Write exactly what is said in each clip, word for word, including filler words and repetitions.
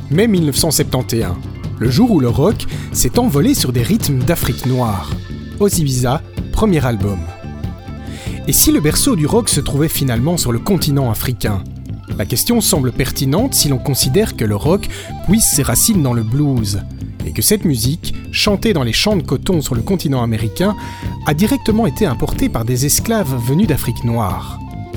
mai dix-neuf cent soixante et onze, le jour où le rock s'est envolé sur des rythmes d'Afrique noire. Ozzy-Biza, premier album. Et si le berceau du rock se trouvait finalement sur le continent africain ? La question semble pertinente si l'on considère que le rock puise ses racines dans le blues, et que cette musique, chantée dans les champs de coton sur le continent américain, a directement été importée par des esclaves venus d'Afrique noire.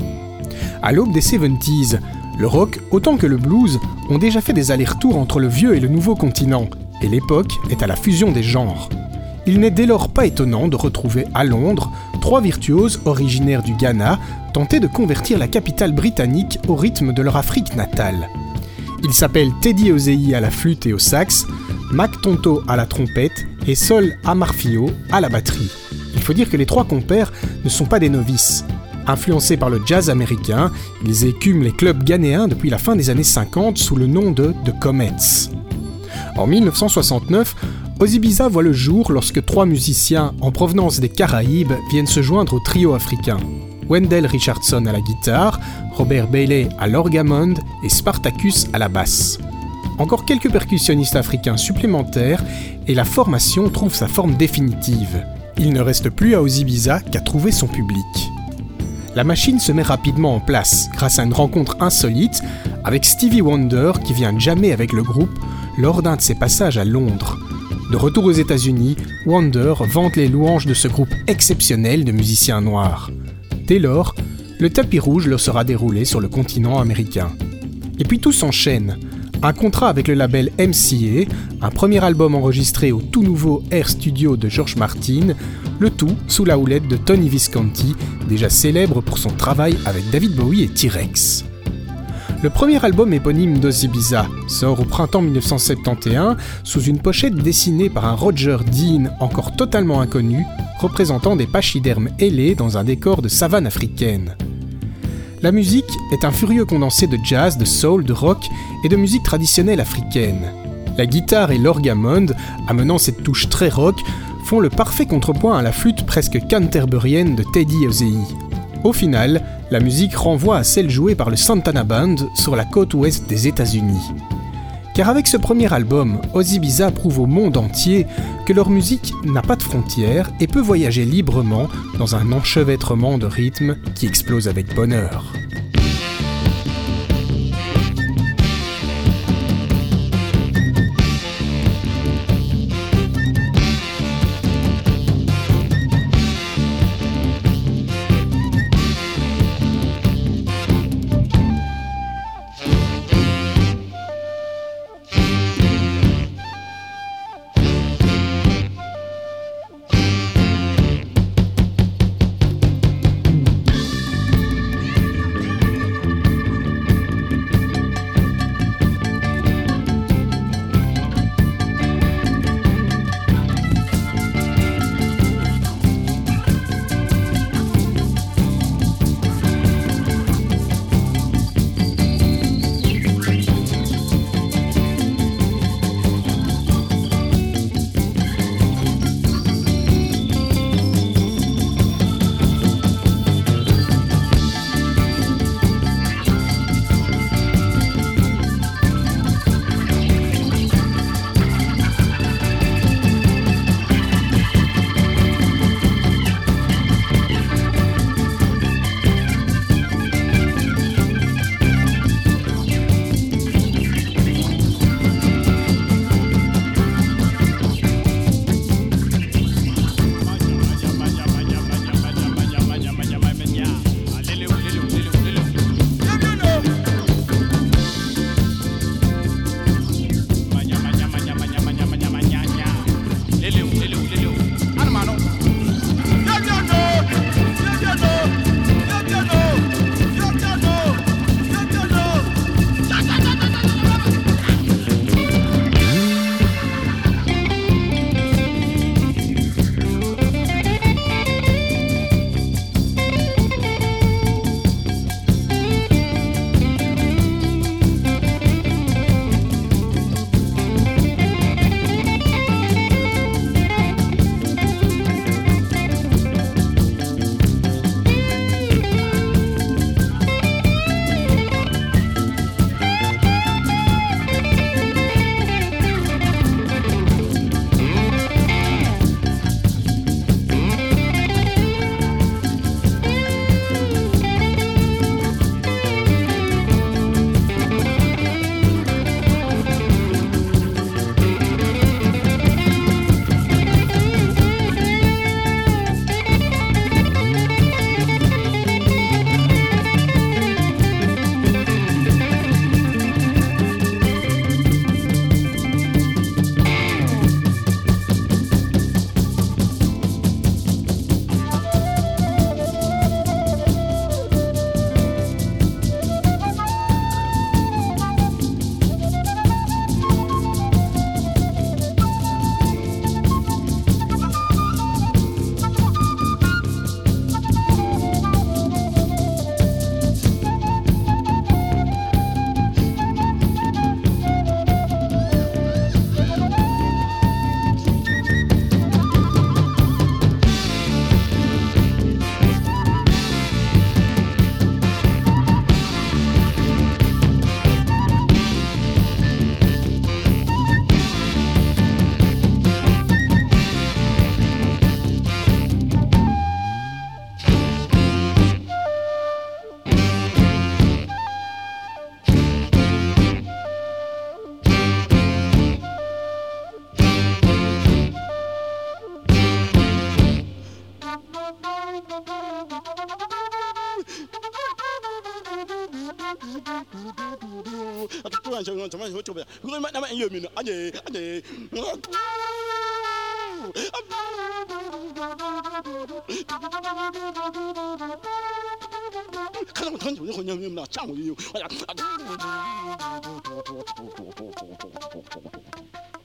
À l'aube des soixante-dix, le rock, autant que le blues, ont déjà fait des allers-retours entre le vieux et le nouveau continent, et l'époque est à la fusion des genres. Il n'est dès lors pas étonnant de retrouver à Londres trois virtuoses originaires du Ghana tenter de convertir la capitale britannique au rythme de leur Afrique natale. Ils s'appellent Teddy Osei à la flûte et au sax, Mac Tonto à la trompette et Sol Amarfio à la batterie. Il faut dire que les trois compères ne sont pas des novices. Influencés par le jazz américain, ils écument les clubs ghanéens depuis la fin des années cinquante sous le nom de The Comets. En dix-neuf cent soixante-neuf, Ozzy-Biza voit le jour lorsque trois musiciens en provenance des Caraïbes viennent se joindre au trio africain. Wendell Richardson à la guitare, Robert Bailey à l'orgamond et Spartacus à la basse. Encore quelques percussionnistes africains supplémentaires et la formation trouve sa forme définitive. Il ne reste plus à Ozzy-Biza qu'à trouver son public. La machine se met rapidement en place grâce à une rencontre insolite avec Stevie Wonder qui vient jammer avec le groupe lors d'un de ses passages à Londres. De retour aux États-Unis, Wonder vante les louanges de ce groupe exceptionnel de musiciens noirs. Dès lors, le tapis rouge leur sera déroulé sur le continent américain. Et puis tout s'enchaîne. Un contrat avec le label M C A, un premier album enregistré au tout nouveau Air Studio de George Martin, le tout sous la houlette de Tony Visconti, déjà célèbre pour son travail avec David Bowie et T-Rex. Le premier album éponyme d'Ozzy-Biza sort au printemps dix-neuf cent soixante et onze sous une pochette dessinée par un Roger Dean encore totalement inconnu, représentant des pachydermes ailés dans un décor de savane africaine. La musique est un furieux condensé de jazz, de soul, de rock et de musique traditionnelle africaine. La guitare et l'orgamonde, amenant cette touche très rock, font le parfait contrepoint à la flûte presque canterberienne de Teddy Osei. Au final, la musique renvoie à celle jouée par le Santana Band sur la côte ouest des États-Unis. Car avec ce premier album, Ozzy-Biza prouve au monde entier que leur musique n'a pas de frontières et peut voyager librement dans un enchevêtrement de rythmes qui explose avec bonheur. 突然想怎么会做不了？如果那么有名的，阿姐阿姐。看到我团主任好像那上午就哎呀。